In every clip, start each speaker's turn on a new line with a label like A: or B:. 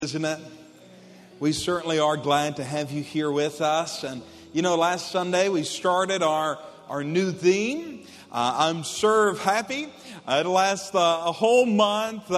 A: Isn't it? We certainly are glad to have you here with us. And last Sunday we started our new theme. I'm Serve Happy. It lasts a whole month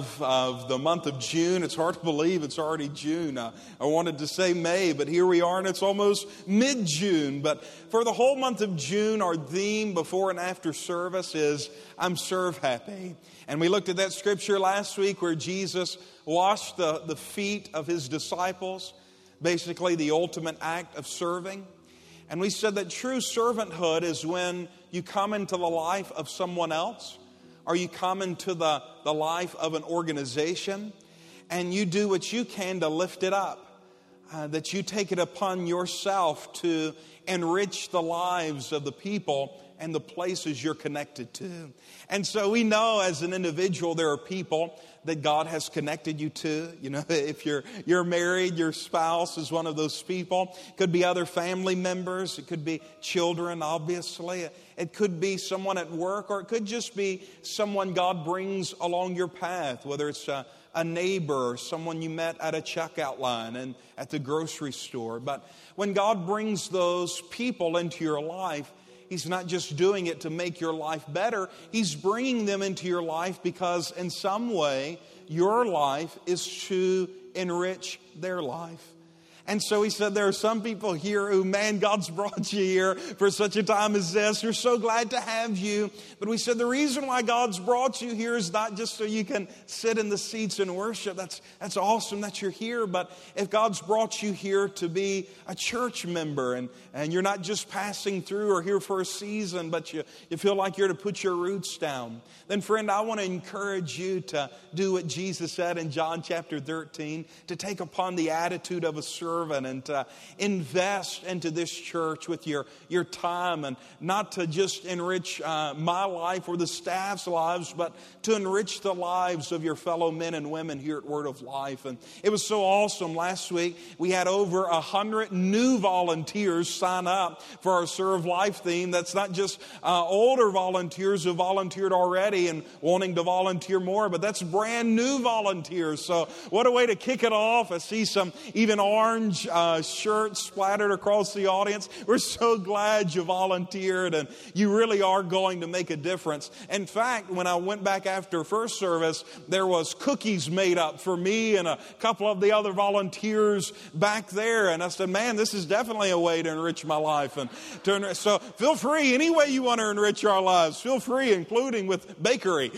A: of the month of June. It's hard to believe it's already June. I wanted to say May, but here we are, and it's almost mid-June. But for the whole month of June, our theme before and after service is I'm Serve Happy. And we looked at that scripture last week where Jesus washed the feet of his disciples, basically the ultimate act of serving. And we said that true servanthood is when you come into the life of someone else, or you come into the life of an organization, and you do what you can to lift it up, that you take it upon yourself to enrich the lives of the people and the places you're connected to. And so we know as an individual there are people that God has connected you to. If you're married, your spouse is one of those people. It could be other family members. It could be children, obviously. It could be someone at work, or it could just be someone God brings along your path, whether it's a neighbor or someone you met at a checkout line and at the grocery store. But when God brings those people into your life, He's not just doing it to make your life better. He's bringing them into your life because in some way your life is to enrich their life. And so he said there are some people here who, man, God's brought you here for such a time as this. We're so glad to have you. But we said the reason why God's brought you here is not just so you can sit in the seats and worship. That's awesome that you're here. But if God's brought you here to be a church member and you're not just passing through or here for a season, but you feel like you're to put your roots down, then friend, I want to encourage you to do what Jesus said in John chapter 13, to take upon the attitude of a servant and to invest into this church with your time, and not to just enrich my life or the staff's lives, but to enrich the lives of your fellow men and women here at Word of Life. And it was so awesome. Last week we had over 100 new volunteers sign up for our Serve Life theme. That's not just older volunteers who volunteered already and wanting to volunteer more, but that's brand new volunteers. So what a way to kick it off. I see some even orange shirts splattered across the audience. We're so glad you volunteered, and you really are going to make a difference. In fact, when I went back after first service, there was cookies made up for me and a couple of the other volunteers back there. And I said, man, this is definitely a way to enrich my life. So feel free, any way you want to enrich our lives, feel free, including with bakery.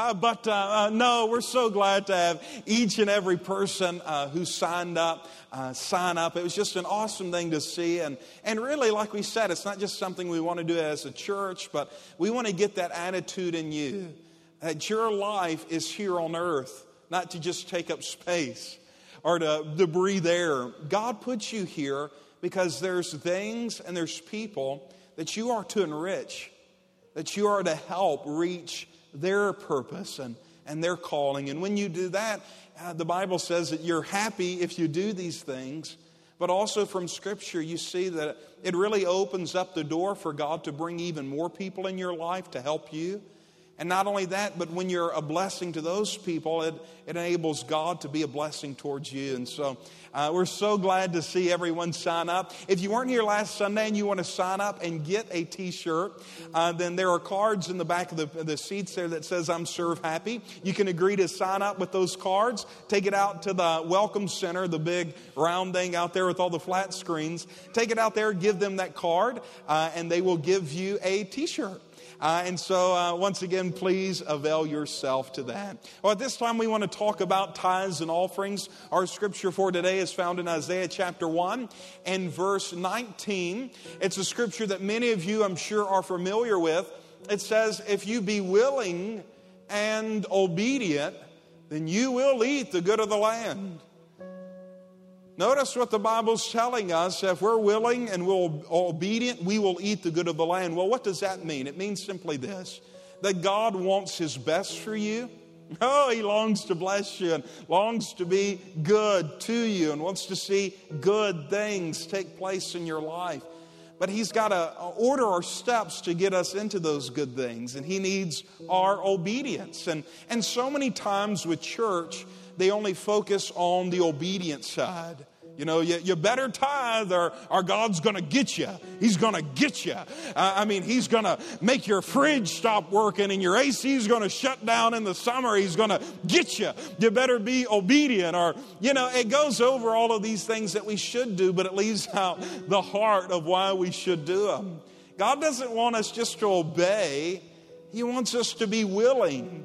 A: No, we're so glad to have each and every person who signed up sign up. It was just an awesome thing to see. And really, like we said, it's not just something we want to do as a church, but we want to get that attitude in you, that your life is here on earth, not to just take up space or to breathe air. God puts you here because there's things and there's people that you are to enrich, that you are to help reach their purpose and their calling. And when you do that, the Bible says that you're happy if you do these things. But also from Scripture, you see that it really opens up the door for God to bring even more people in your life to help you. And not only that, but when you're a blessing to those people, it enables God to be a blessing towards you. And so we're so glad to see everyone sign up. If you weren't here last Sunday and you want to sign up and get a T-shirt, then there are cards in the back of the seats there that says, I'm Serve Happy. You can agree to sign up with those cards. Take it out to the Welcome Center, the big round thing out there with all the flat screens. Take it out there, give them that card, and they will give you a T-shirt. And so once again, please avail yourself to that. Well, at this time, we want to talk about tithes and offerings. Our scripture for today is found in Isaiah chapter 1 and verse 19. It's a scripture that many of you, I'm sure, are familiar with. It says, if you be willing and obedient, then you will eat the good of the land. Notice what the Bible's telling us. If we're willing and we're obedient, we will eat the good of the land. Well, what does that mean? It means simply this, that God wants His best for you. Oh, He longs to bless you and longs to be good to you and wants to see good things take place in your life. But He's got to order our steps to get us into those good things. And He needs our obedience. And so many times with church, they only focus on the obedience side. You know, you better tithe or God's going to get you. He's going to get you. He's going to make your fridge stop working and your AC is going to shut down in the summer. He's going to get you. You better be obedient. Or, it goes over all of these things that we should do, but it leaves out the heart of why we should do them. God doesn't want us just to obey. He wants us to be willing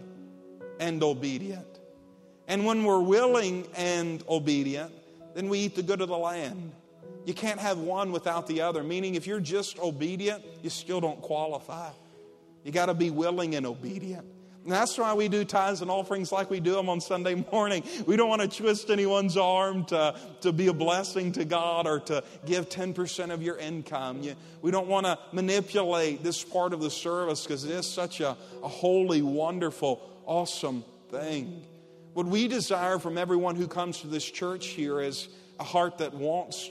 A: and obedient. And when we're willing and obedient, then we eat the good of the land. You can't have one without the other. Meaning if you're just obedient, you still don't qualify. You got to be willing and obedient. And that's why we do tithes and offerings like we do them on Sunday morning. We don't want to twist anyone's arm to be a blessing to God or to give 10% of your income. We don't want to manipulate this part of the service because it is such a holy, wonderful, awesome thing. What we desire from everyone who comes to this church here is a heart that wants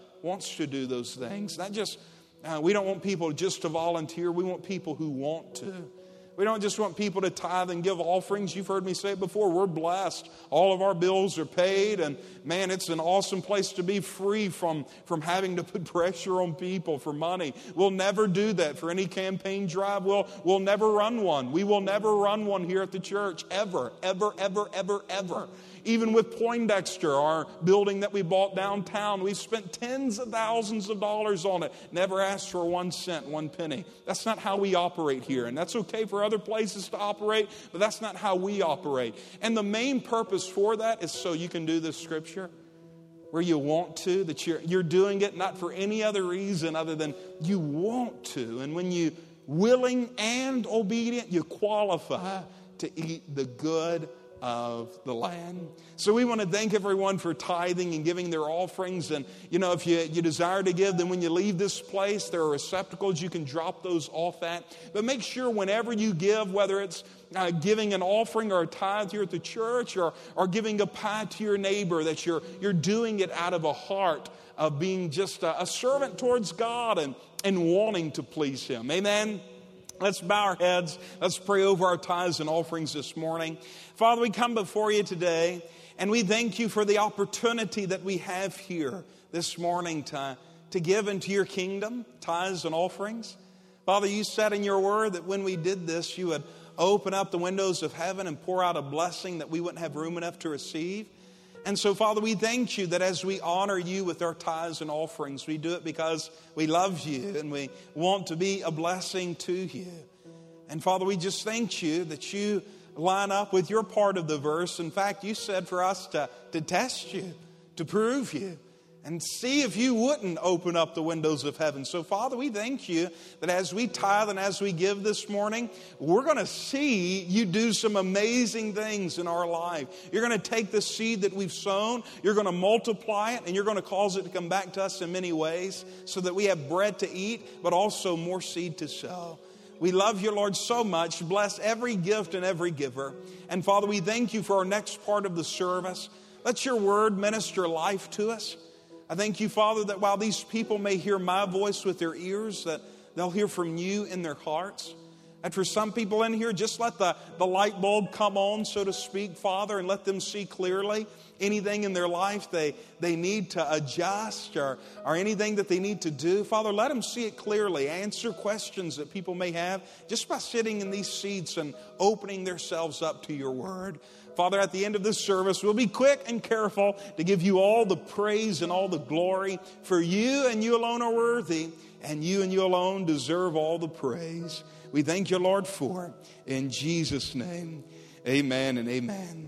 A: to do those things. Not just, we don't want people just to volunteer. We want people who want to. We don't just want people to tithe and give offerings. You've heard me say it before. We're blessed. All of our bills are paid. And man, it's an awesome place to be free from having to put pressure on people for money. We'll never do that for any campaign drive. We'll never run one. We will never run one here at the church. Ever, ever, ever, ever, ever. Even with Poindexter, our building that we bought downtown, we've spent tens of thousands of dollars on it. Never asked for 1 cent, 1 penny. That's not how we operate here. And that's okay for other places to operate, but that's not how we operate. And the main purpose for that is so you can do this scripture where you want to, that you're doing it not for any other reason other than you want to. And when you willing and obedient, you qualify to eat the good of the land. So we want to thank everyone for tithing and giving their offerings. And, if you desire to give, then when you leave this place, there are receptacles you can drop those off at. But make sure whenever you give, whether it's giving an offering or a tithe here at the church or giving a pie to your neighbor, that you're doing it out of a heart of being just a servant towards God and wanting to please Him. Amen? Let's bow our heads. Let's pray over our tithes and offerings this morning. Father, we come before you today, and we thank you for the opportunity that we have here this morning to give into your kingdom, tithes and offerings. Father, you said in your word that when we did this, you would open up the windows of heaven and pour out a blessing that we wouldn't have room enough to receive. And so, Father, we thank you that as we honor you with our tithes and offerings, we do it because we love you and we want to be a blessing to you. And, Father, we just thank you that you line up with your part of the verse. In fact, you said for us to test you, to prove you, and see if you wouldn't open up the windows of heaven. So, Father, we thank you that as we tithe and as we give this morning, we're going to see you do some amazing things in our life. You're going to take the seed that we've sown, you're going to multiply it, and you're going to cause it to come back to us in many ways so that we have bread to eat, but also more seed to sow. We love you, Lord, so much. Bless every gift and every giver. And, Father, we thank you for our next part of the service. Let your word minister life to us. I thank you, Father, that while these people may hear my voice with their ears, that they'll hear from you in their hearts. And for some people in here, just let the light bulb come on, so to speak, Father, and let them see clearly anything in their life they need to adjust or anything that they need to do. Father, let them see it clearly. Answer questions that people may have just by sitting in these seats and opening themselves up to your word. Father, at the end of this service, we'll be quick and careful to give you all the praise and all the glory. For you and you alone are worthy, and you alone deserve all the praise. We thank you, Lord, for it. In Jesus' name, amen and amen.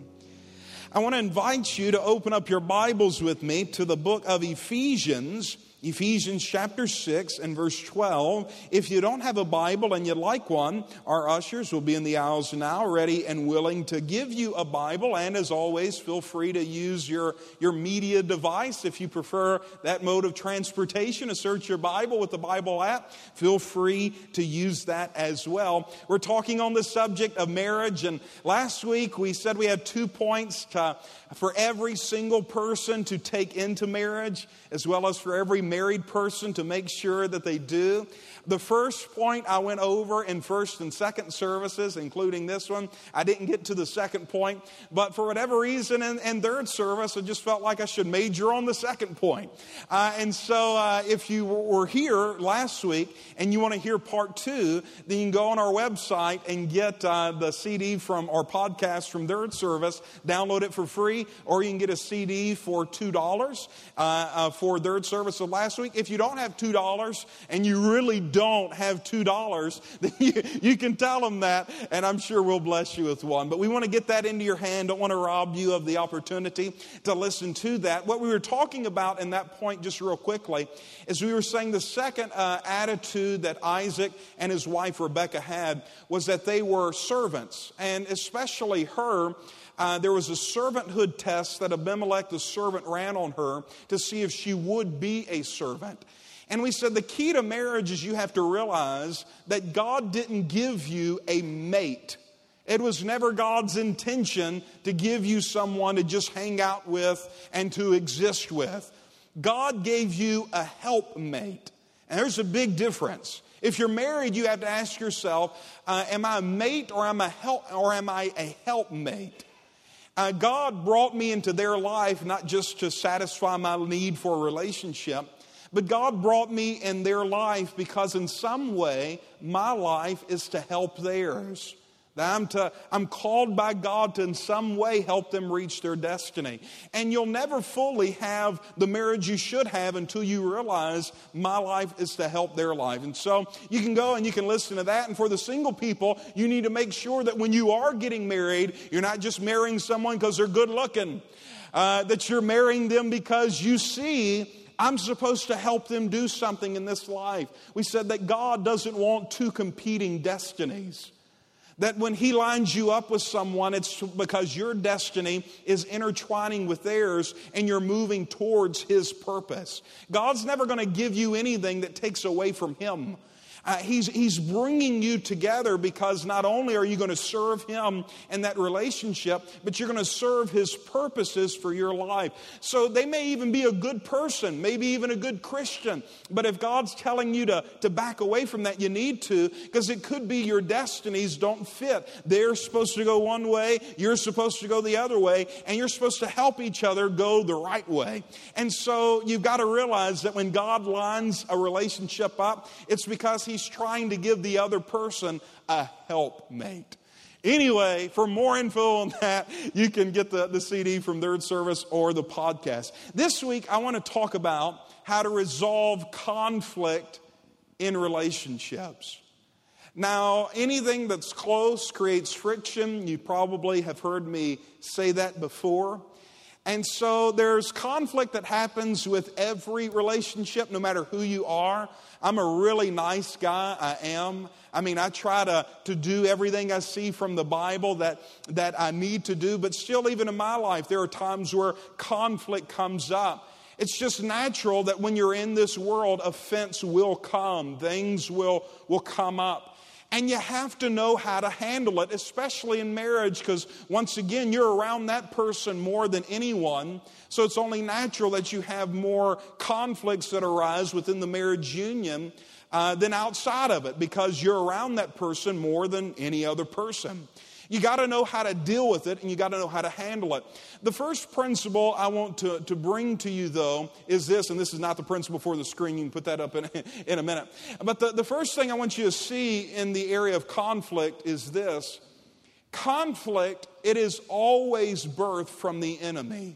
A: I want to invite you to open up your Bibles with me to the book of Ephesians chapter 6 and verse 12. If you don't have a Bible and you'd like one, our ushers will be in the aisles now, ready and willing to give you a Bible. And as always, feel free to use your media device. If you prefer that mode of transportation, to search your Bible with the Bible app, feel free to use that as well. We're talking on the subject of marriage, and last week we said we had 2 points for every single person to take into marriage, as well as for every marriage married person to make sure that they do. The first point I went over in first and second services, including this one. I didn't get to the second point, but for whatever reason in third service, I just felt like I should major on the second point. And so if you were here last week and you want to hear part 2, then you can go on our website and get the CD from our podcast from third service, download it for free, or you can get a CD for $2 for third service of last week. If you don't have $2 and you really don't have $2, then you can tell them that, and I'm sure we'll bless you with one. But we want to get that into your hand. Don't want to rob you of the opportunity to listen to that. What we were talking about in that point, just real quickly, is we were saying the second attitude that Isaac and his wife Rebekah had was that they were servants, and especially her. There was a servanthood test that Abimelech, the servant, ran on her to see if she would be a servant. And we said the key to marriage is you have to realize that God didn't give you a mate. It was never God's intention to give you someone to just hang out with and to exist with. God gave you a helpmate. And there's a big difference. If you're married, you have to ask yourself, am I a mate or am I a helpmate? God brought me into their life not just to satisfy my need for a relationship, but God brought me in their life because in some way my life is to help theirs. I'm called by God to in some way help them reach their destiny. And you'll never fully have the marriage you should have until you realize my life is to help their life. And so you can go and you can listen to that. And for the single people, you need to make sure that when you are getting married, you're not just marrying someone because they're good looking. That you're marrying them because you see I'm supposed to help them do something in this life. We said that God doesn't want two competing destinies. That when He lines you up with someone, it's because your destiny is intertwining with theirs and you're moving towards His purpose. God's never going to give you anything that takes away from Him. He's bringing you together because not only are you going to serve Him in that relationship, but you're going to serve His purposes for your life. So they may even be a good person, maybe even a good Christian. But if God's telling you to back away from that, you need to, because it could be your destinies don't fit. They're supposed to go one way, you're supposed to go the other way, and you're supposed to help each other go the right way. And so you've got to realize that when God lines a relationship up, it's because He's trying to give the other person a helpmate. Anyway, for more info on that, you can get the CD from third service or the podcast. This week, I want to talk about how to resolve conflict in relationships. Now, anything that's close creates friction. You probably have heard me say that before. And so there's conflict that happens with every relationship, no matter who you are. I'm a really nice guy. I am. I mean, I try to do everything I see from the Bible that I need to do. But still, even in my life, there are times where conflict comes up. It's just natural that when you're in this world, offense will come. Things will come up. And you have to know how to handle it, especially in marriage, because once again, you're around that person more than anyone. So it's only natural that you have more conflicts that arise within the marriage union than outside of it, because you're around that person more than any other person. You got to know how to deal with it, and you got to know how to handle it. The first principle I want to bring to you, though, is this, and this is not the principle for the screen. You can put that up in a minute. But the first thing I want you to see in the area of conflict is this. Conflict, it is always birthed from the enemy.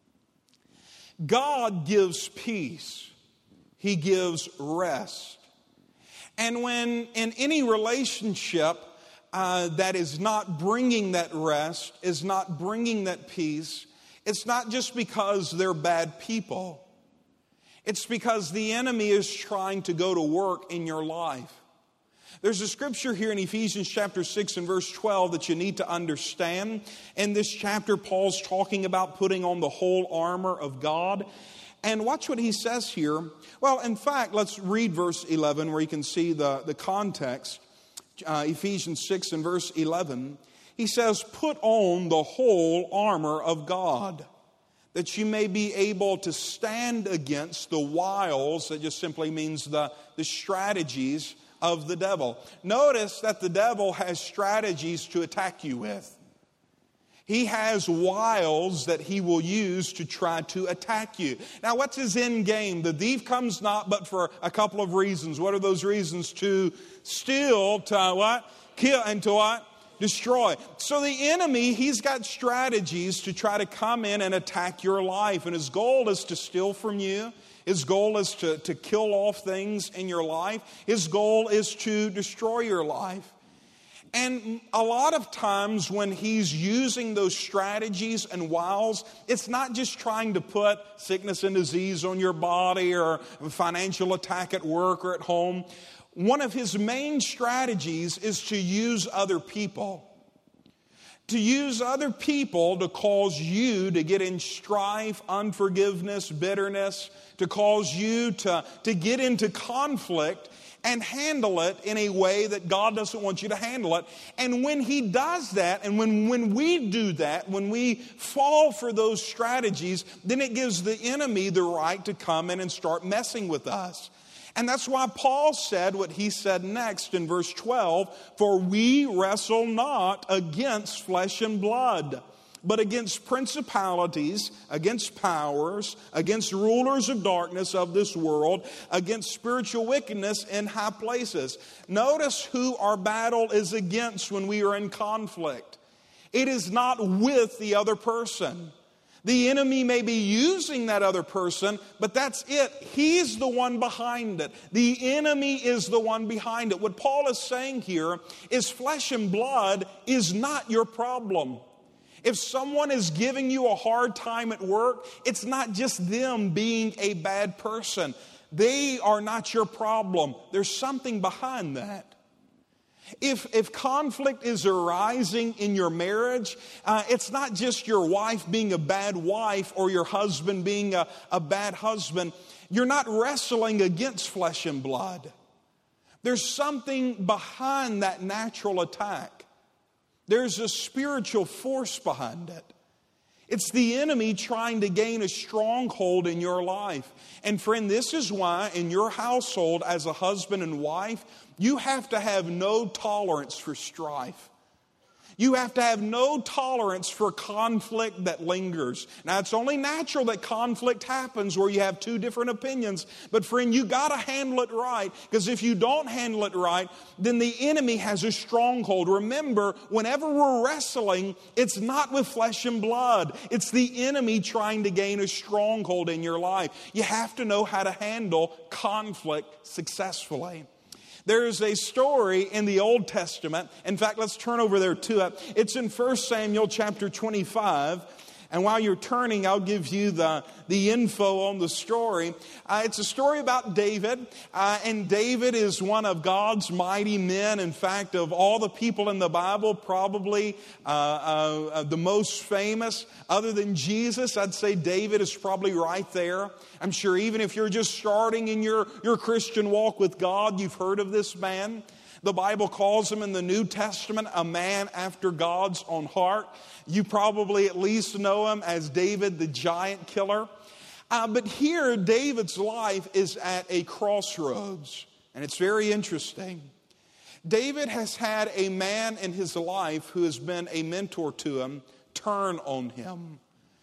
A: God gives peace. He gives rest. And when in any relationship that is not bringing that rest, is not bringing that peace, it's not just because they're bad people. It's because the enemy is trying to go to work in your life. There's a scripture here in Ephesians chapter 6 and verse 12 that you need to understand. In this chapter, Paul's talking about putting on the whole armor of God. And watch what he says here. Well, in fact, let's read verse 11 where you can see the context. Ephesians 6 and verse 11, he says, put on the whole armor of God. that you may be able to stand against the wiles, that just simply means the strategies of the devil. Notice that the devil has strategies to attack you with. He has wiles that he will use to try to attack you. Now, what's his end game? The thief comes not but for a couple of reasons. What are those reasons? To steal, to what? Kill, and to what? Destroy. So the enemy, he's got strategies to try to come in and attack your life. And his goal is to steal from you. His goal is to kill off things in your life. His goal is to destroy your life. And a lot of times when he's using those strategies and wiles, it's not just trying to put sickness and disease on your body or a financial attack at work or at home. One of his main strategies is to use other people. To use other people to cause you to get in strife, unforgiveness, bitterness, to cause you to get into conflict and handle it in a way that God doesn't want you to handle it. And when he does that, and when we do that, when we fall for those strategies, then it gives the enemy the right to come in and start messing with us. And that's why Paul said what he said next in verse 12, "For we wrestle not against flesh and blood, but against principalities, against powers, against rulers of darkness of this world, against spiritual wickedness in high places." Notice who our battle is against when we are in conflict. It is not with the other person. The enemy may be using that other person, but that's it. He's the one behind it. The enemy is the one behind it. What Paul is saying here is flesh and blood is not your problem. If someone is giving you a hard time at work, it's not just them being a bad person. They are not your problem. There's something behind that. If conflict is arising in your marriage, it's not just your wife being a bad wife or your husband being a bad husband. You're not wrestling against flesh and blood. There's something behind that natural attack. There's a spiritual force behind it. It's the enemy trying to gain a stronghold in your life. And friend, this is why in your household as a husband and wife, you have to have no tolerance for strife. You have to have no tolerance for conflict that lingers. Now, it's only natural that conflict happens where you have two different opinions. But friend, you got to handle it right. Because if you don't handle it right, then the enemy has a stronghold. Remember, whenever we're wrestling, it's not with flesh and blood. It's the enemy trying to gain a stronghold in your life. You have to know how to handle conflict successfully. There is a story in the Old Testament. In fact, let's turn over there to it. It's in 1 Samuel chapter 25. And while you're turning, I'll give you the info on the story. It's a story about David. And David is one of God's mighty men. In fact, of all the people in the Bible, probably the most famous. Other than Jesus, I'd say David is probably right there. I'm sure even if you're just starting in your Christian walk with God, you've heard of this man. The Bible calls him in the New Testament a man after God's own heart. You probably at least know him as David the giant killer. But here, David's life is at a crossroads. And it's very interesting. David has had a man in his life who has been a mentor to him turn on him.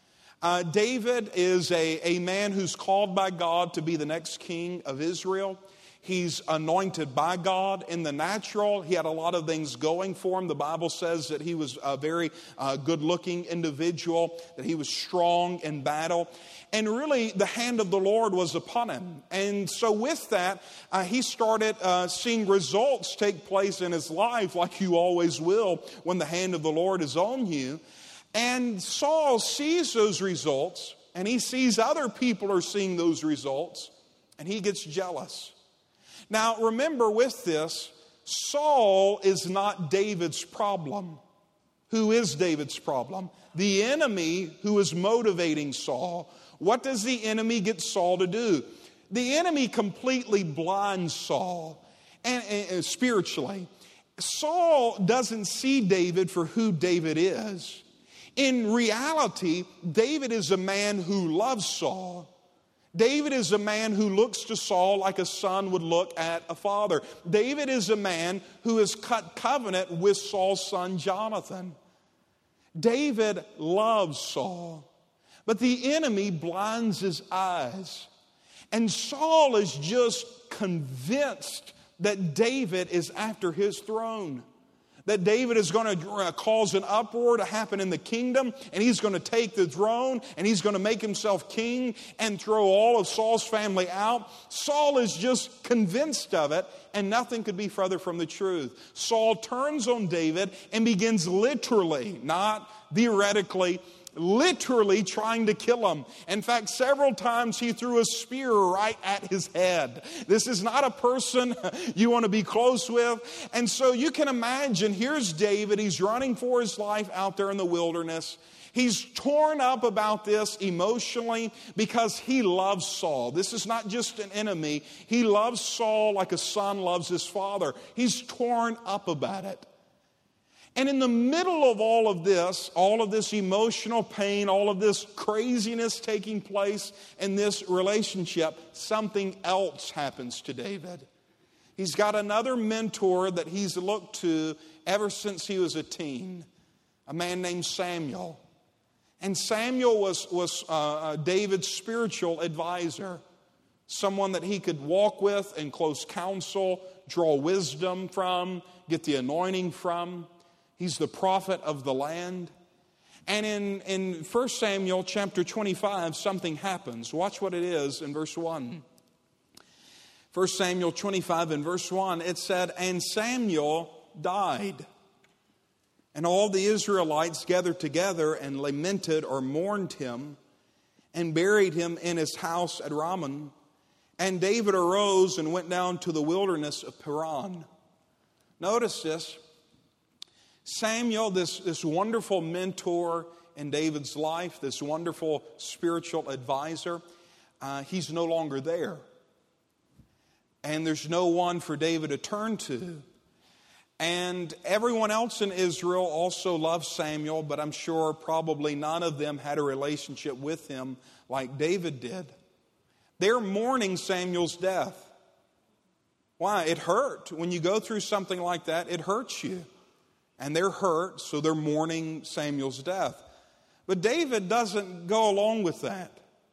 A: David is a man who's called by God to be the next king of Israel. He's anointed by God in the natural. He had a lot of things going for him. The Bible says that he was a very good-looking individual, that he was strong in battle. And really, the hand of the Lord was upon him. And so with that, he started seeing results take place in his life, like you always will when the hand of the Lord is on you. And Saul sees those results, and he sees other people are seeing those results, and he gets jealous. Now, remember with this, Saul is not David's problem. Who is David's problem? The enemy who is motivating Saul. What does the enemy get Saul to do? The enemy completely blinds Saul and spiritually. Saul doesn't see David for who David is. In reality, David is a man who loves Saul. David is a man who looks to Saul like a son would look at a father. David is a man who has cut covenant with Saul's son Jonathan. David loves Saul, but the enemy blinds his eyes. And Saul is just convinced that David is after his throne. That David is going to cause an uproar to happen in the kingdom, and he's going to take the throne, and he's going to make himself king and throw all of Saul's family out. Saul is just convinced of it, and nothing could be further from the truth. Saul turns on David and begins literally, not theoretically, literally trying to kill him. In fact, several times he threw a spear right at his head. This is not a person you want to be close with. And so you can imagine, here's David. He's running for his life out there in the wilderness. He's torn up about this emotionally because he loves Saul. This is not just an enemy. He loves Saul like a son loves his father. He's torn up about it. And in the middle of all of this emotional pain, all of this craziness taking place in this relationship, something else happens to David. He's got another mentor that he's looked to ever since he was a teen, a man named Samuel. And Samuel was David's spiritual advisor, someone that he could walk with in close counsel, draw wisdom from, get the anointing from. He's the prophet of the land. And in 1 Samuel chapter 25, something happens. Watch what it is in verse 1. 1 Samuel 25 in verse 1, it said, "And Samuel died. And all the Israelites gathered together and lamented or mourned him and buried him in his house at Ramah. And David arose and went down to the wilderness of Paran." Notice this. Samuel, this wonderful mentor in David's life, this wonderful spiritual advisor, he's no longer there. And there's no one for David to turn to. And everyone else in Israel also loved Samuel, but I'm sure probably none of them had a relationship with him like David did. They're mourning Samuel's death. Why? It hurt. When you go through something like that, it hurts you. And they're hurt, so they're mourning Samuel's death. But David doesn't go along with that.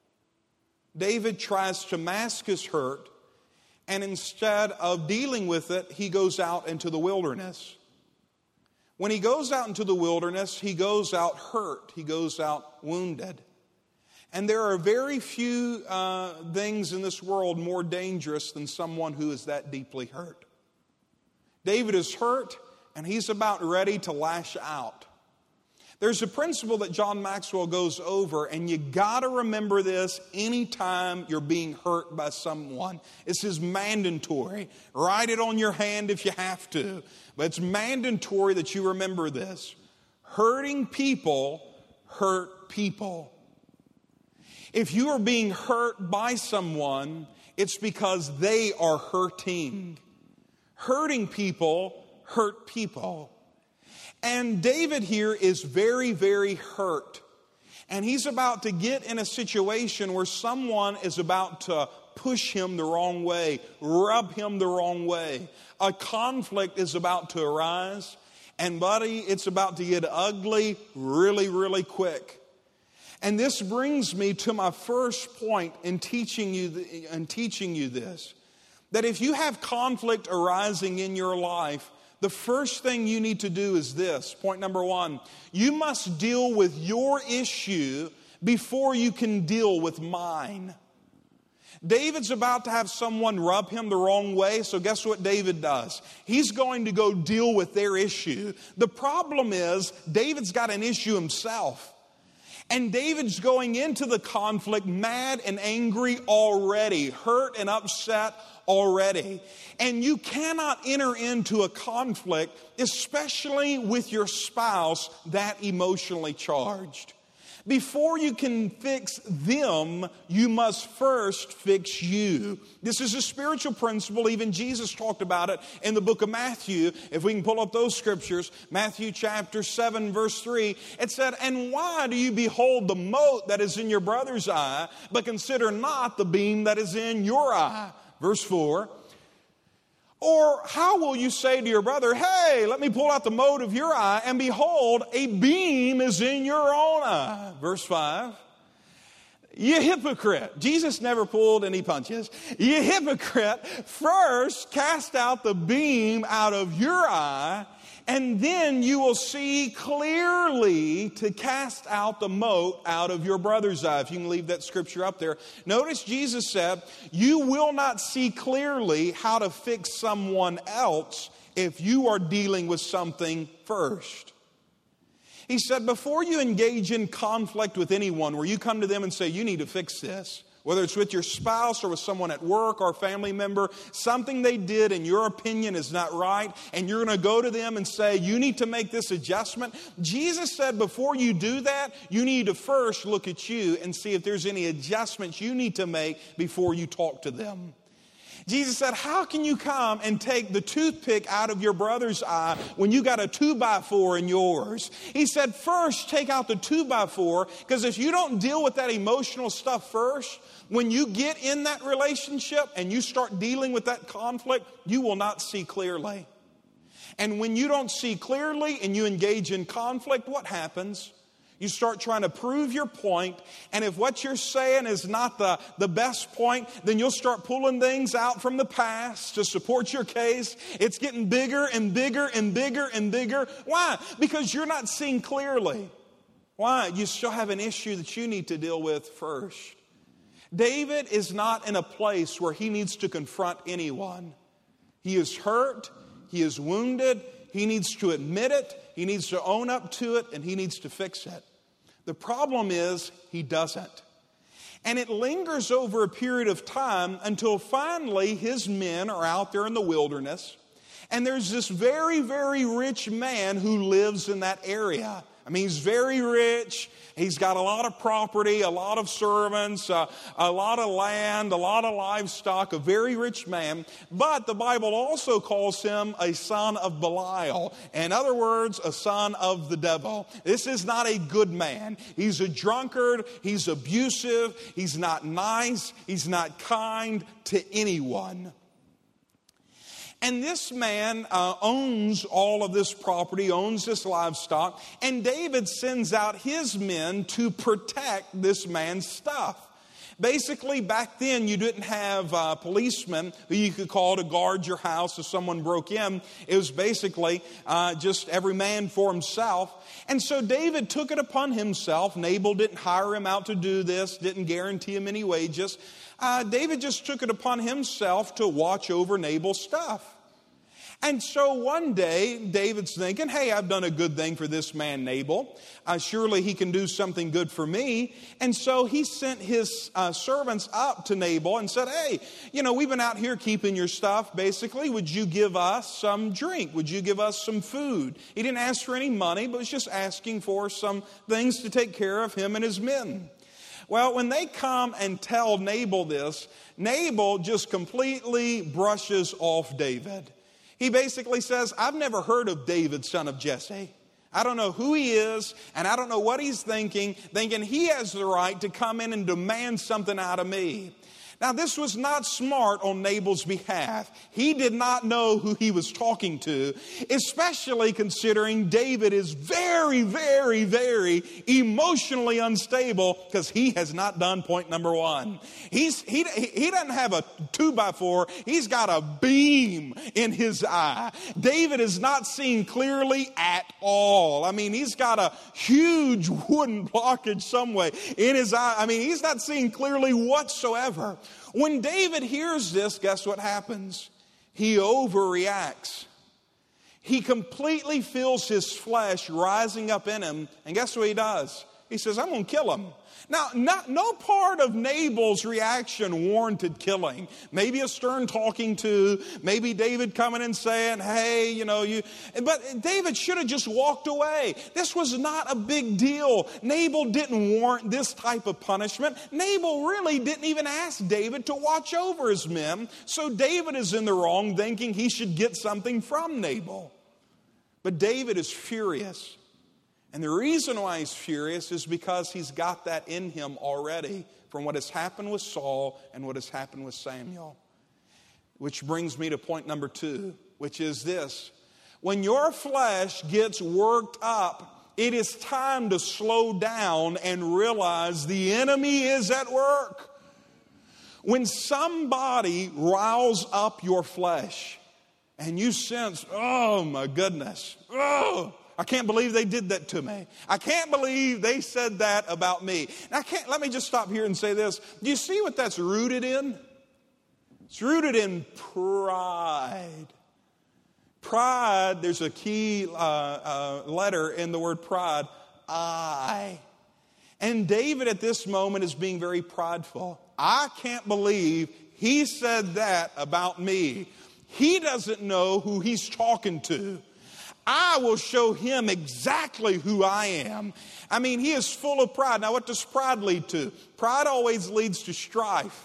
A: David tries to mask his hurt, and instead of dealing with it, he goes out into the wilderness. When he goes out into the wilderness, he goes out hurt. He goes out wounded. And there are very few things in this world more dangerous than someone who is that deeply hurt. David is hurt, and he's about ready to lash out. There's a principle that John Maxwell goes over, and you got to remember this anytime you're being hurt by someone. This is mandatory. Write it on your hand if you have to. But it's mandatory that you remember this. Hurting people hurt people. If you are being hurt by someone, it's because they are hurting. Hurting people hurt people. And David here is very, very hurt. And he's about to get in a situation where someone is about to push him the wrong way, rub him the wrong way. A conflict is about to arise. And buddy, it's about to get ugly really, really quick. And this brings me to my first point in teaching you this. That if you have conflict arising in your life, the first thing you need to do is this. Point number one. You must deal with your issue before you can deal with mine. David's about to have someone rub him the wrong way, so guess what David does? He's going to go deal with their issue. The problem is, David's got an issue himself. And David's going into the conflict mad and angry already, hurt and upset already. And you cannot enter into a conflict, especially with your spouse, that emotionally charged. Before you can fix them, you must first fix you. This is a spiritual principle. Even Jesus talked about it in the book of Matthew. If we can pull up those scriptures, Matthew chapter 7, verse 3, it said, "And why do you behold the mote that is in your brother's eye, but consider not the beam that is in your eye?" Verse 4, "Or how will you say to your brother, 'Hey, let me pull out the mote of your eye,' and behold, a beam is in your own eye?" Verse 5, "You hypocrite." Jesus never pulled any punches. "You hypocrite, first cast out the beam out of your eye, and then you will see clearly to cast out the mote out of your brother's eye." If you can leave that scripture up there. Notice Jesus said, you will not see clearly how to fix someone else if you are dealing with something first. He said, before you engage in conflict with anyone where you come to them and say, you need to fix this, whether it's with your spouse or with someone at work or a family member, something they did in your opinion is not right, and you're going to go to them and say, you need to make this adjustment. Jesus said before you do that, you need to first look at you and see if there's any adjustments you need to make before you talk to them. Jesus said, how can you come and take the toothpick out of your brother's eye when you got a 2x4 in yours? He said, first take out the 2x4, because if you don't deal with that emotional stuff first, when you get in that relationship and you start dealing with that conflict, you will not see clearly. And when you don't see clearly and you engage in conflict, what happens? You start trying to prove your point, and if what you're saying is not the best point, then you'll start pulling things out from the past to support your case. It's getting bigger and bigger and bigger and bigger. Why? Because you're not seeing clearly. Why? You still have an issue that you need to deal with first. David is not in a place where he needs to confront anyone. He is hurt. He is wounded. He needs to admit it. He needs to own up to it, and he needs to fix it. The problem is he doesn't. And it lingers over a period of time until finally his men are out there in the wilderness, and there's this very, very rich man who lives in that area. I mean, he's very rich. He's got a lot of property, a lot of servants, a lot of land, a lot of livestock, a very rich man. But the Bible also calls him a son of Belial. In other words, a son of the devil. This is not a good man. He's a drunkard. He's abusive. He's not nice. He's not kind to anyone. And this man owns all of this property, owns this livestock, and David sends out his men to protect this man's stuff. Basically, back then, you didn't have policemen who you could call to guard your house if someone broke in. It was basically just every man for himself. And so David took it upon himself. Nabal didn't hire him out to do this, didn't guarantee him any wages. David just took it upon himself to watch over Nabal's stuff. And so one day, David's thinking, hey, I've done a good thing for this man Nabal. Surely he can do something good for me. And so he sent his servants up to Nabal and said, hey, we've been out here keeping your stuff, basically. Would you give us some drink? Would you give us some food? He didn't ask for any money, but was just asking for some things to take care of him and his men. Well, when they come and tell Nabal this, Nabal just completely brushes off David. He basically says, I've never heard of David, son of Jesse. I don't know who he is, and I don't know what he's thinking he has the right to come in and demand something out of me. Now, this was not smart on Nabal's behalf. He did not know who he was talking to, especially considering David is very, very, very emotionally unstable because he has not done point number one. He doesn't have a 2x4. He's got a beam in his eye. David is not seeing clearly at all. I mean, he's got a huge wooden blockage somewhere in his eye. I mean, he's not seeing clearly whatsoever. When David hears this, guess what happens? He overreacts. He completely feels his flesh rising up in him. And guess what he does? He says, I'm going to kill him. Now, no part of Nabal's reaction warranted killing. Maybe a stern talking to, maybe David coming and saying, hey, but David should have just walked away. This was not a big deal. Nabal didn't warrant this type of punishment. Nabal really didn't even ask David to watch over his men. So David is in the wrong thinking he should get something from Nabal. But David is furious. And the reason why he's furious is because he's got that in him already from what has happened with Saul and what has happened with Samuel. Which brings me to point number 2, which is this. When your flesh gets worked up, it is time to slow down and realize the enemy is at work. When somebody riles up your flesh and you sense, oh my goodness, I can't believe they did that to me. I can't believe they said that about me. Now, let me just stop here and say this. Do you see what that's rooted in? It's rooted in pride. Pride, there's a key letter in the word pride, I. And David at this moment is being very prideful. I can't believe he said that about me. He doesn't know who he's talking to. I will show him exactly who I am. I mean, he is full of pride. Now, what does pride lead to? Pride always leads to strife.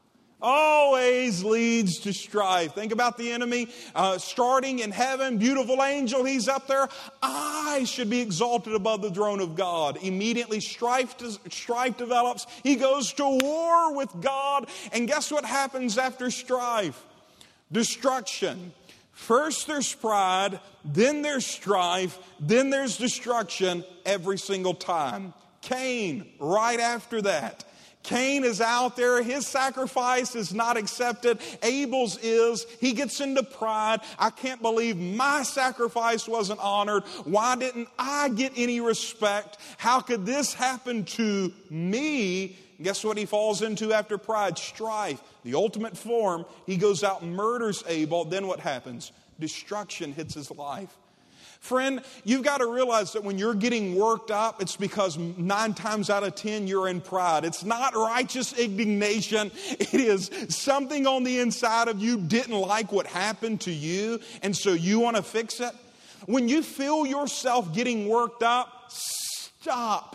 A: Always leads to strife. Think about the enemy starting in heaven. Beautiful angel, he's up there. I should be exalted above the throne of God. Immediately strife develops. He goes to war with God. And guess what happens after strife? Destruction. First there's pride, then there's strife, then there's destruction every single time. Cain, right after that. Cain is out there. His sacrifice is not accepted. Abel's is. He gets into pride. I can't believe my sacrifice wasn't honored. Why didn't I get any respect? How could this happen to me? Guess what he falls into after pride? Strife. The ultimate form. He goes out and murders Abel. Then what happens? Destruction hits his life. Friend, you've got to realize that when you're getting worked up, it's because 9 times out of 10 you're in pride. It's not righteous indignation. It is something on the inside of you didn't like what happened to you, and so you want to fix it. When you feel yourself getting worked up, stop.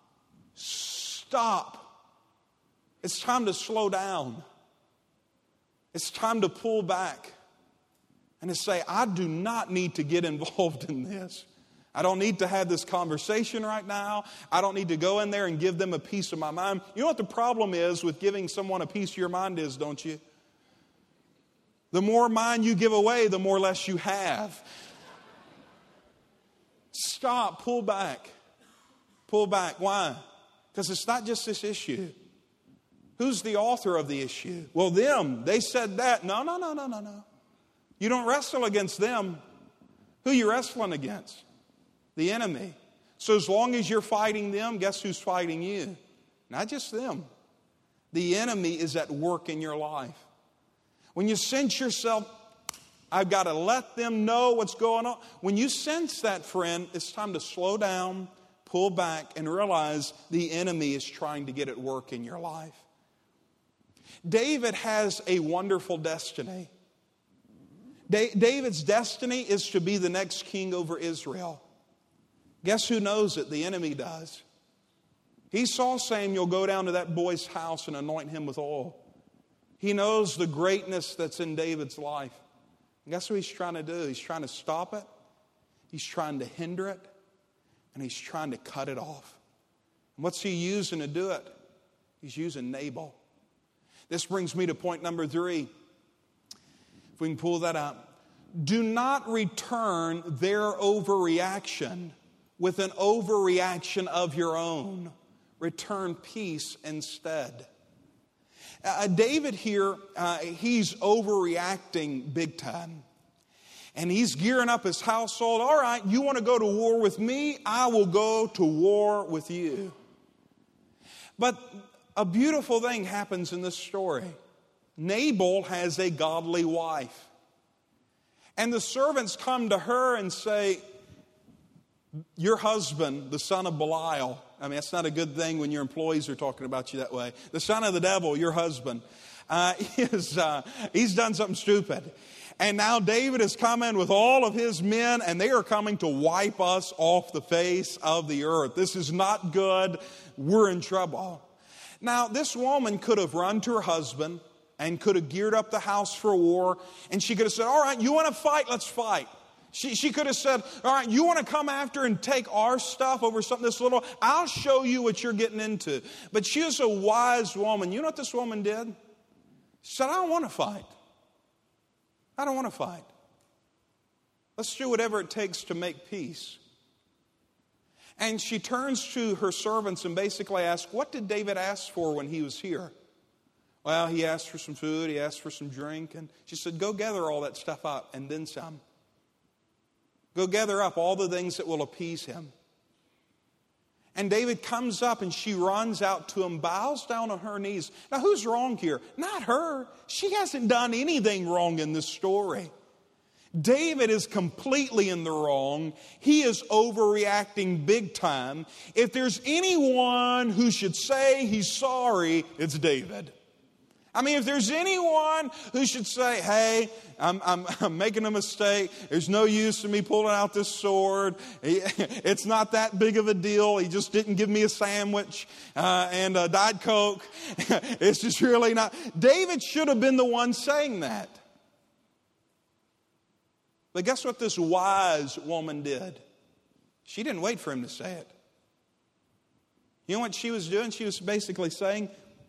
A: Stop. It's time to slow down. It's time to pull back. And to say, I do not need to get involved in this. I don't need to have this conversation right now. I don't need to go in there and give them a piece of my mind. You know what the problem is with giving someone a piece of your mind is, don't you? The more mind you give away, the more less you have. Stop, pull back. Pull back. Why? Because it's not just this issue. Who's the author of the issue? Well, them. They said that. No. You don't wrestle against them. Who are you wrestling against? The enemy. So as long as you're fighting them, guess who's fighting you? Not just them. The enemy is at work in your life. When you sense yourself, I've got to let them know what's going on. When you sense that, friend, it's time to slow down, pull back, and realize the enemy is trying to get at work in your life. David has a wonderful destiny. David's destiny is to be the next king over Israel. Guess who knows it? The enemy does. He saw Samuel go down to that boy's house and anoint him with oil. He knows the greatness that's in David's life. And guess what he's trying to do? He's trying to stop it. He's trying to hinder it. And he's trying to cut it off. And what's he using to do it? He's using Nabal. This brings me to point number 3. If we can pull that up. Do not return their overreaction with an overreaction of your own. Return peace instead. David here, he's overreacting big time. And he's gearing up his household. All right, you want to go to war with me? I will go to war with you. But a beautiful thing happens in this story. Nabal has a godly wife. And the servants come to her and say, your husband, the son of Belial, I mean, that's not a good thing when your employees are talking about you that way. The son of the devil, your husband, he's done something stupid. And now David is coming with all of his men, and they are coming to wipe us off the face of the earth. This is not good. We're in trouble. Now, this woman could have run to her husband and could have geared up the house for war, and she could have said, all right, you want to fight? Let's fight. She could have said, all right, you want to come after and take our stuff over something this little? I'll show you what you're getting into. But she was a wise woman. You know what this woman did? She said, I don't want to fight. I don't want to fight. Let's do whatever it takes to make peace. And she turns to her servants and basically asks, what did David ask for when he was here? Well, he asked for some food, he asked for some drink, and she said, go gather all that stuff up and then some. Go gather up all the things that will appease him. And David comes up and she runs out to him, bows down on her knees. Now, who's wrong here? Not her. She hasn't done anything wrong in this story. David is completely in the wrong. He is overreacting big time. If there's anyone who should say he's sorry, it's David. I mean, if there's anyone who should say, hey, I'm making a mistake. There's no use in me pulling out this sword. It's not that big of a deal. He just didn't give me a sandwich and a Diet Coke. It's just really not. David should have been the one saying that. But guess what this wise woman did? She didn't wait for him to say it. You know what she was doing? She was basically saying,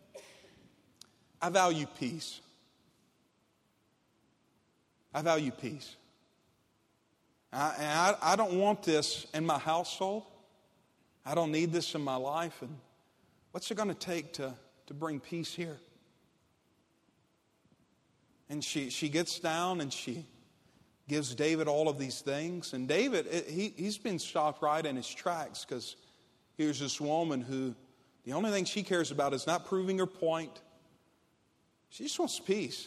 A: I value peace. I value peace. I don't want this in my household. I don't need this in my life. And what's it going to take to bring peace here? And she gets down and she gives David all of these things. And David, he's been stopped right in his tracks because here's this woman who the only thing she cares about is not proving her point. She just wants peace.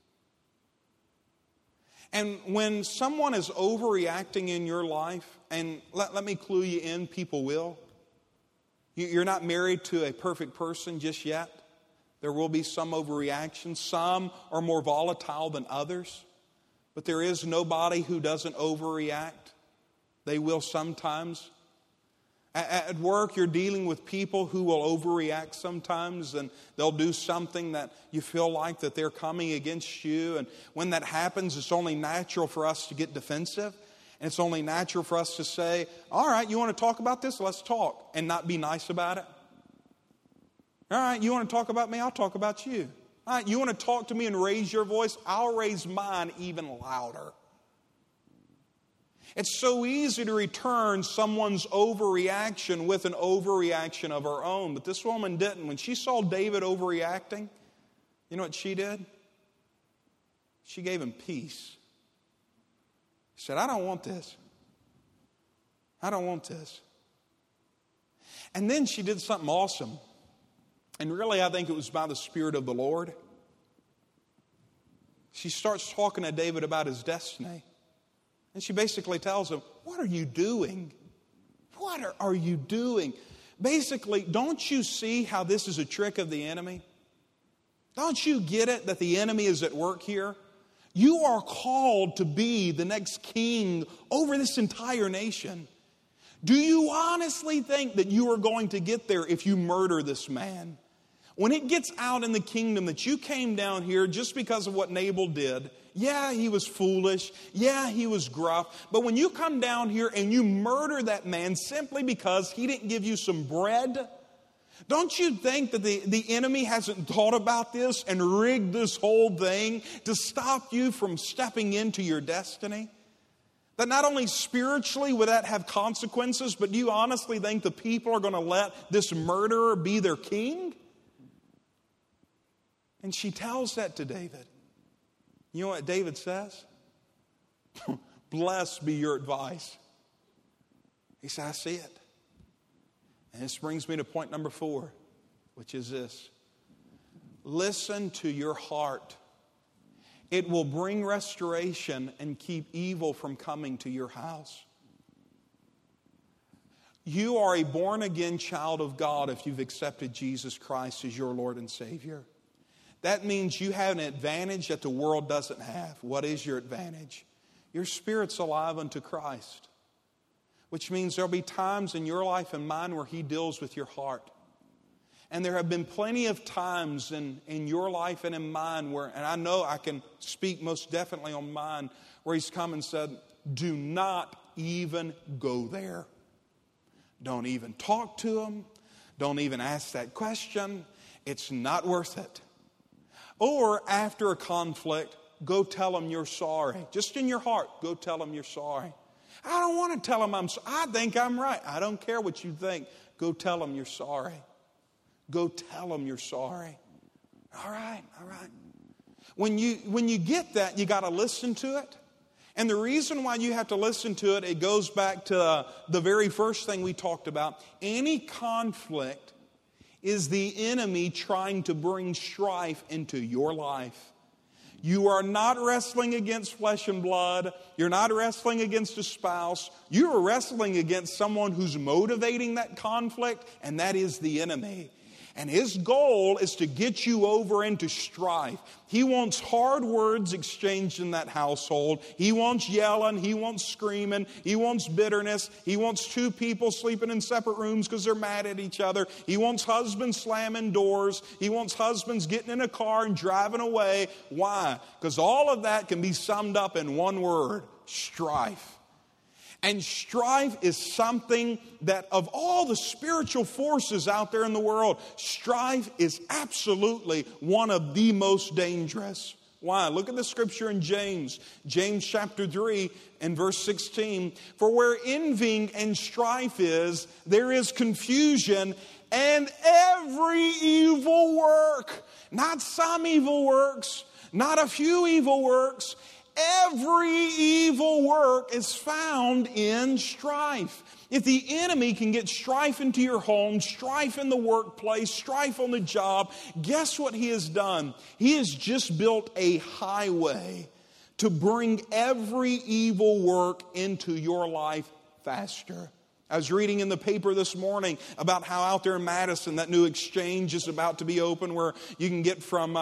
A: And when someone is overreacting in your life, and let me clue you in, people will. You're not married to a perfect person just yet. There will be some overreaction. Some are more volatile than others. But there is nobody who doesn't overreact. They will sometimes. At work, you're dealing with people who will overreact sometimes, and they'll do something that you feel like that they're coming against you. And when that happens, it's only natural for us to get defensive. And it's only natural for us to say, all right, you want to talk about this? Let's talk. And not be nice about it. All right, you want to talk about me? I'll talk about you. All right, you want to talk to me and raise your voice? I'll raise mine even louder. It's so easy to return someone's overreaction with an overreaction of our own. But this woman didn't. When she saw David overreacting, you know what she did? She gave him peace. She said, I don't want this. I don't want this. And then she did something awesome. And really, I think it was by the Spirit of the Lord. She starts talking to David about his destiny. And she basically tells him, what are you doing? What are you doing? Basically, don't you see how this is a trick of the enemy? Don't you get it that the enemy is at work here? You are called to be the next king over this entire nation. Do you honestly think that you are going to get there if you murder this man? When it gets out in the kingdom that you came down here just because of what Nabal did, yeah, he was foolish. Yeah, he was gruff. But when you come down here and you murder that man simply because he didn't give you some bread, don't you think that the enemy hasn't thought about this and rigged this whole thing to stop you from stepping into your destiny? That not only spiritually would that have consequences, but do you honestly think the people are going to let this murderer be their king? And she tells that to David. You know what David says? Blessed be your advice. He said, I see it. And this brings me to point number 4, which is this. Listen to your heart. It will bring restoration and keep evil from coming to your house. You are a born-again child of God if you've accepted Jesus Christ as your Lord and Savior. That means you have an advantage that the world doesn't have. What is your advantage? Your spirit's alive unto Christ, which means there'll be times in your life and mine where He deals with your heart. And there have been plenty of times in your life and in mine where, and I know I can speak most definitely on mine, where He's come and said, do not even go there. Don't even talk to them. Don't even ask that question. It's not worth it. Or after a conflict, go tell them you're sorry. Just in your heart, go tell them you're sorry. I don't want to tell them I think I'm right. I don't care what you think. Go tell them you're sorry. Go tell them you're sorry. All right. When you get that, you got to listen to it. And the reason why you have to listen to it, it goes back to the very first thing we talked about. Any conflict is the enemy trying to bring strife into your life. You are not wrestling against flesh and blood. You're not wrestling against a spouse. You are wrestling against someone who's motivating that conflict, and that is the enemy. And his goal is to get you over into strife. He wants hard words exchanged in that household. He wants yelling. He wants screaming. He wants bitterness. He wants two people sleeping in separate rooms because they're mad at each other. He wants husbands slamming doors. He wants husbands getting in a car and driving away. Why? Because all of that can be summed up in one word: strife. And strife is something that, of all the spiritual forces out there in the world, strife is absolutely one of the most dangerous. Why? Look at the scripture in James. James chapter 3 and verse 16. For where envying and strife is, there is confusion and every evil work. Not some evil works, not a few evil works. Every evil work is found in strife. If the enemy can get strife into your home, strife in the workplace, strife on the job, guess what he has done? He has just built a highway to bring every evil work into your life faster. I was reading in the paper this morning about how out there in Madison that new exchange is about to be open where you can get from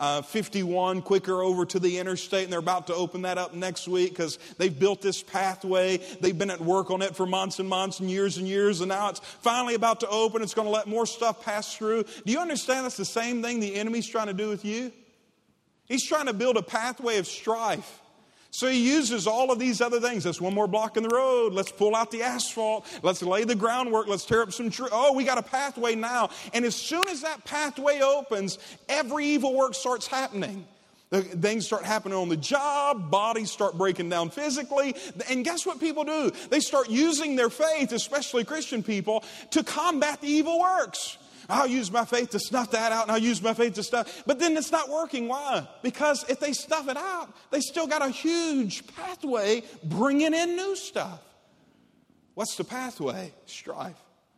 A: 51 quicker over to the interstate, and they're about to open that up next week because they've built this pathway. They've been at work on it for months and months and years, and now it's finally about to open. It's going to let more stuff pass through. Do you understand that's the same thing the enemy's trying to do with you? He's trying to build a pathway of strife. So he uses all of these other things. That's one more block in the road. Let's pull out the asphalt. Let's lay the groundwork. Let's tear up some trees. Oh, we got a pathway now. And as soon as that pathway opens, every evil work starts happening. Things start happening on the job. Bodies start breaking down physically. And guess what people do? They start using their faith, especially Christian people, to combat the evil works. I'll use my faith to snuff that out, and I'll use my faith to stuff. But then it's not working. Why? Because if they snuff it out, they still got a huge pathway bringing in new stuff. What's the pathway? Strife.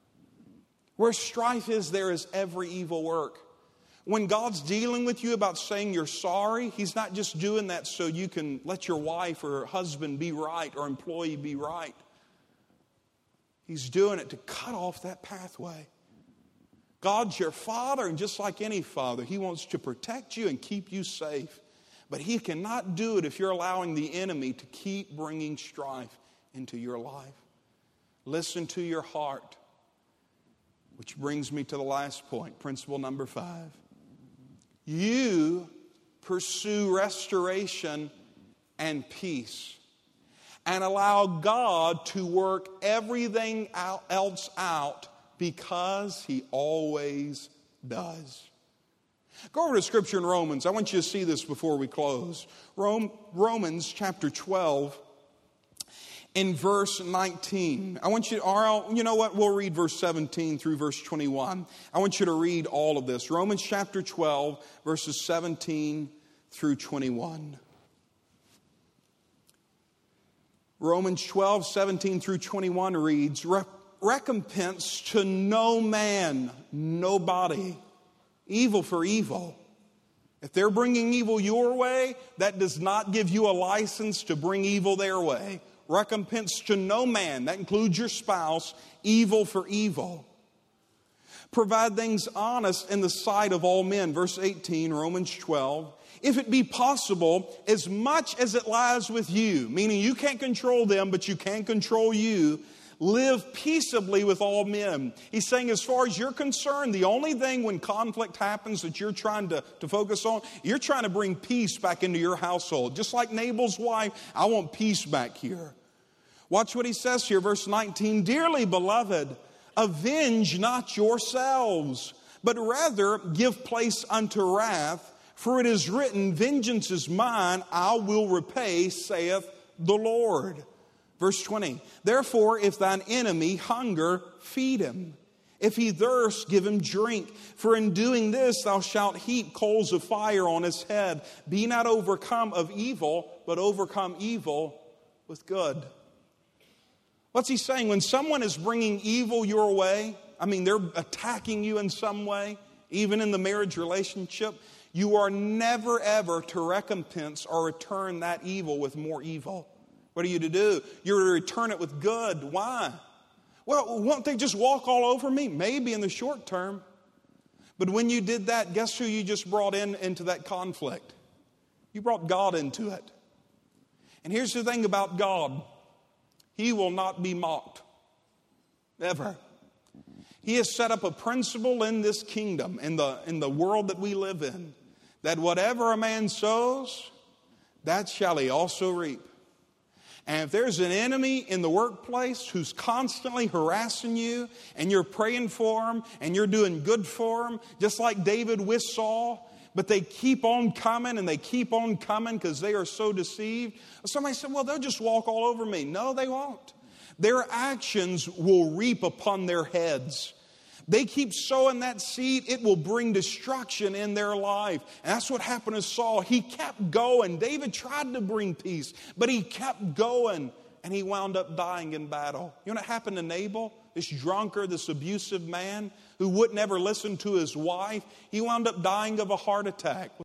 A: Where strife is, there is every evil work. When God's dealing with you about saying you're sorry, He's not just doing that so you can let your wife or husband be right or employee be right. He's doing it to cut off that pathway. God's your Father, and just like any father, He wants to protect you and keep you safe. But He cannot do it if you're allowing the enemy to keep bringing strife into your life. Listen to your heart. Which brings me to the last point, principle number 5. You pursue restoration and peace and allow God to work everything else out, because He always does. Go over to Scripture in Romans. I want you to see this before we close. Romans chapter 12 in verse 19. I want you, or you know what? We'll read verse 17 through verse 21. I want you to read all of this. Romans chapter 12, verses 17 through 21. Romans 12, 17 through 21 reads, recompense to no man, nobody, evil for evil. If they're bringing evil your way, that does not give you a license to bring evil their way. recompense to no man, that includes your spouse, evil for evil. Provide things honest in the sight of all men. Verse 18, Romans 12. If it be possible, as much as it lies with you, meaning you can't control them, but you can control you, live peaceably with all men. He's saying as far as you're concerned, the only thing when conflict happens that you're trying to focus on, you're trying to bring peace back into your household. Just like Nabal's wife, I want peace back here. Watch what he says here, verse 19. Dearly beloved, avenge not yourselves, but rather give place unto wrath, for it is written, vengeance is mine, I will repay, saith the Lord. Verse 20, therefore, if thine enemy hunger, feed him. If he thirst, give him drink. For in doing this, thou shalt heap coals of fire on his head. Be not overcome of evil, but overcome evil with good. What's he saying? When someone is bringing evil your way, they're attacking you in some way, even in the marriage relationship, you are never ever to recompense or return that evil with more evil. What are you to do? You're to return it with good. Why? Well, won't they just walk all over me? Maybe in the short term. But when you did that, guess who you just brought into that conflict? You brought God into it. And here's the thing about God. He will not be mocked. Ever. He has set up a principle in this kingdom, in the world that we live in, that whatever a man sows, that shall he also reap. And if there's an enemy in the workplace who's constantly harassing you and you're praying for him and you're doing good for him, just like David with Saul, but they keep on coming and they keep on coming because they are so deceived. Somebody said, well, they'll just walk all over me. No, they won't. Their actions will reap upon their heads. They keep sowing that seed, it will bring destruction in their life. And that's what happened to Saul. He kept going. David tried to bring peace, but he kept going, and he wound up dying in battle. You know what happened to Nabal? This drunkard, this abusive man who wouldn't ever listen to his wife. He wound up dying of a heart attack.